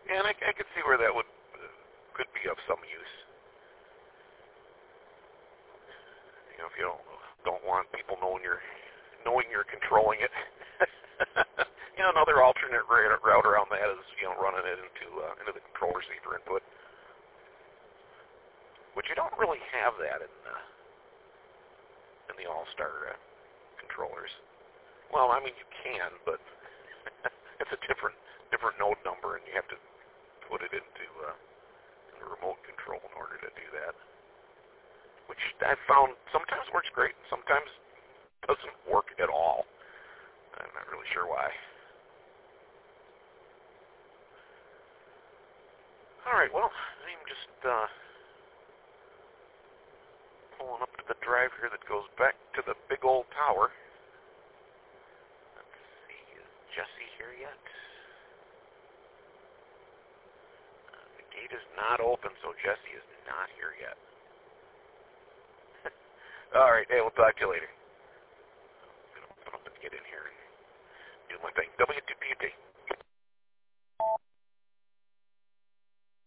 And I could see where that could be of some use. You know, if you don't want people knowing you're controlling it. You know, another alternate route around that is, you know, running it into the control receiver input, which you don't really have that in the All-Star controllers. Well, I mean, you can, but it's a different node number, and you have to put it into the remote control in order to do that, which I've found sometimes works great, and sometimes doesn't work at all. I'm not really sure why. All right, well, I'm just pulling up to the drive here that goes back to the big old tower. Let's see, is Jesse here yet? The gate is not open, so Jesse is not here yet. All right, hey, we'll talk to you later. I'm going to open up and get in here and do my thing.